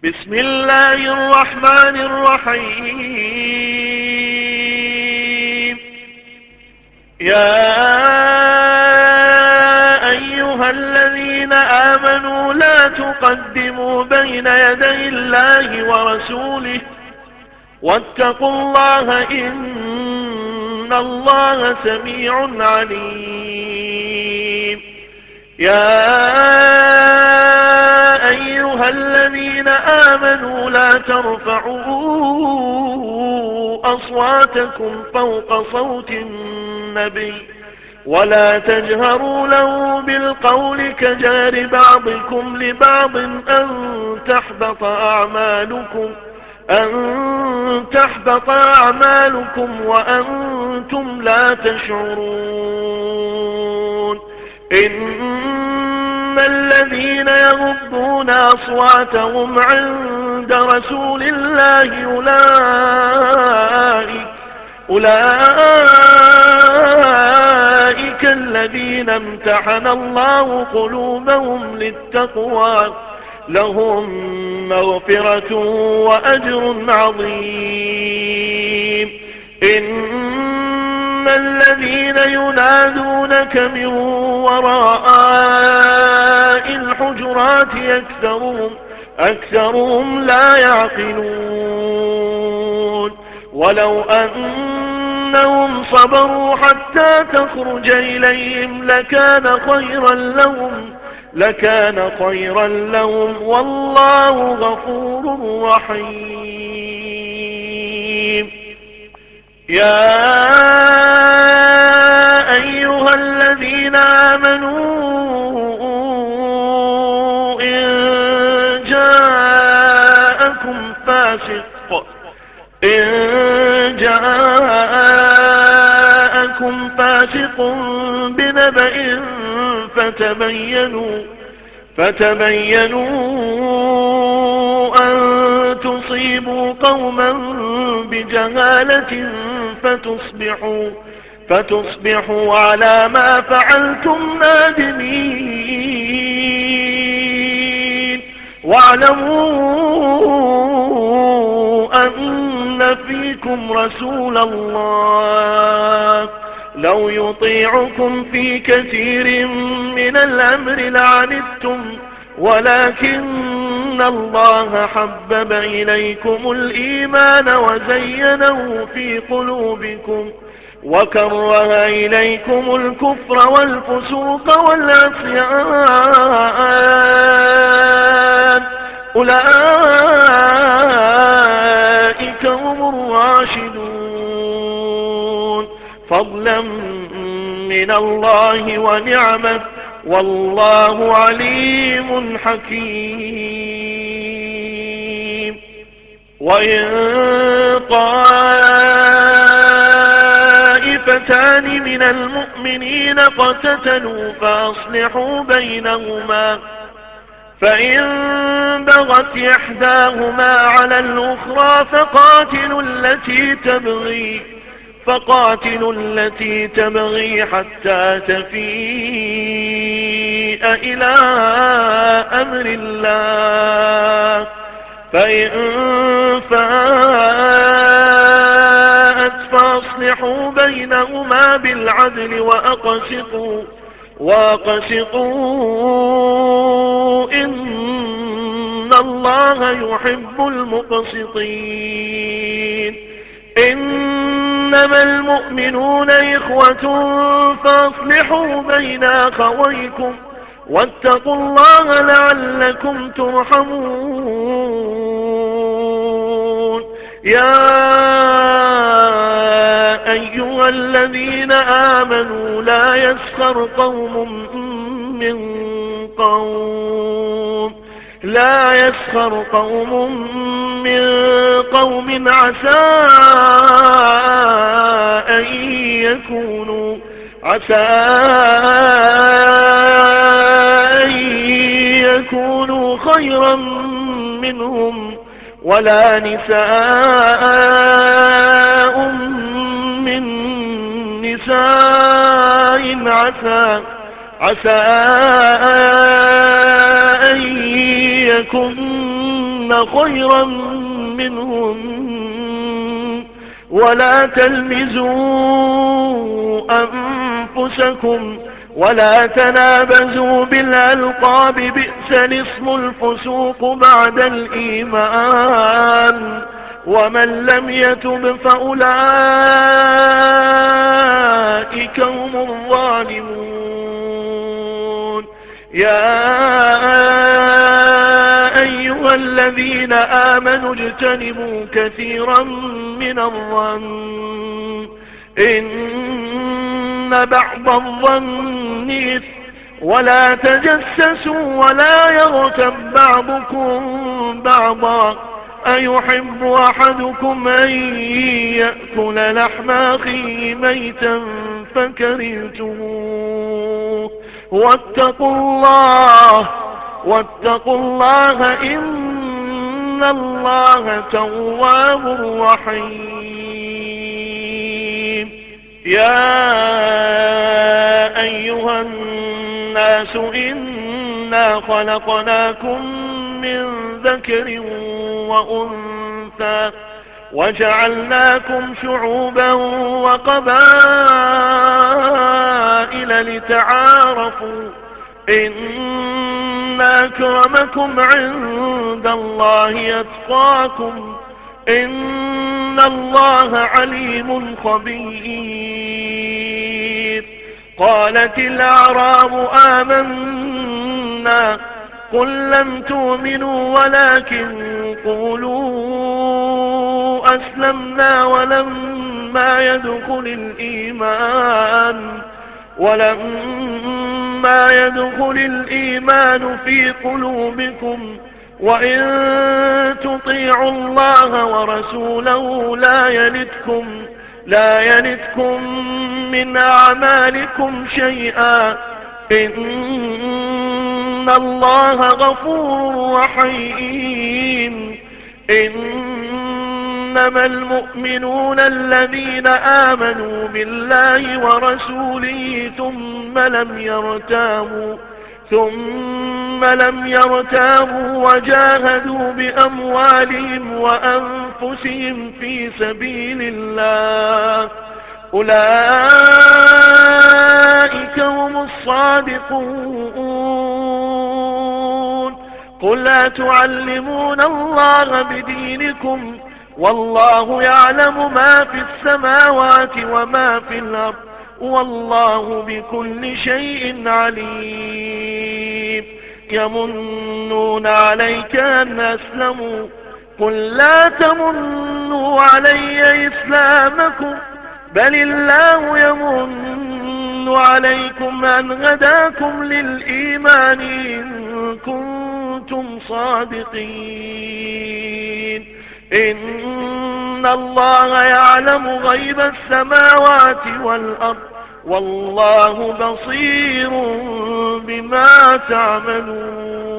بسم الله الرحمن الرحيم. يا أيها الذين آمنوا لا تقدموا بين يدي الله ورسوله واتقوا الله إن الله سميع عليم. يا أيها الذين آمنوا لا ترفعوا أصواتكم فوق صوت النبي ولا تجهروا له بالقول كجار بعضكم لبعض أن تحبط أعمالكم وأنتم لا تشعرون. إن الذين يغضون أصواتهم عند رسول الله أولئك الذين امتحن الله قلوبهم للتقوى لهم مغفرة وأجر عظيم. إن الذين ينادونك من وراء الحجرات أكثرهم لا يعقلون. ولو أنهم صبروا حتى تخرج إليهم لكان خيرا لهم والله غفور رحيم. يا أيها الذين آمنوا إن جاءكم فاسق بنبأ فتبينوا أن تصيبوا قوما بجهالة فتصبحوا على ما فعلتم نادمين. واعلموا أن فيكم رسول الله لو يطيعكم في كثير من الأمر لعنتم ولكن الله حبب إليكم الإيمان وزينه في قلوبكم وكره إليكم الكفر والفسوق والعصيان أولئك هم الراشدون فضلا من الله ونعمة والله عليم حكيم. وإن طائفتان من المؤمنين اقتتلوا فأصلحوا بينهما فإن بغت إحداهما على الأخرى فقاتلوا التي تبغي حتى تفيء إلى أمر الله فإن فاءت فأصلحوا بينهما بالعدل وأقسطوا إن الله يحب المقسطين. إنما المؤمنون إخوة فأصلحوا بين أخويكم واتقوا الله لعلكم ترحمون. يا أيها الذين آمنوا لا يسخر قوم من قوم عسى أن يكونوا خيرا منهم ولا نساء من نساء عسى أن يكن خيرا منهم ولا تلمزوا أنفسكم ولا تنابزوا بالألقاب بئس الاسم الفسوق بعد الإيمان ومن لم يتب فأولئك هم الظالمون يا أيها الذين آمنوا اجتنبوا كثيرا من الظن إن بعض الظن إثم ولا تجسسوا ولا يغتب بعضكم بعضا أيحب أحدكم أن يأكل لحم أخيه ميتا فكرهتموه واتقوا الله إن الله تواب رحيم يا أيها الناس إنا خلقناكم من ذكر وأنثى وجعلناكم شعوبا وقبائل لتعارفوا إن أكرمكم عند الله أتقاكم إن الله عليم خبير قالت الأعراب آمنا قل لم تؤمنوا ولكن قولوا أسلمنا ولما يدخل الإيمان في قلوبكم وإن تطيعوا الله ورسوله لا يلتكم من أعمالكم شيئا إن الله غفور رحيم إنما المؤمنون الذين آمنوا بالله ورسوله ثم لم يرتابوا وجاهدوا بأموالهم وأنفسهم في سبيل الله أولئك هم الصادقون قل أتعلمون الله بدينكم والله يعلم ما في السماوات وما في الأرض والله بكل شيء عليم يمنون عليك أن أسلموا قل لا تمنوا علي إسلامكم بل الله يمن عليكم أن هداكم للإيمان إن كنتم صادقين إن الله يعلم غيب السماوات والأرض والله بصير بما تعملون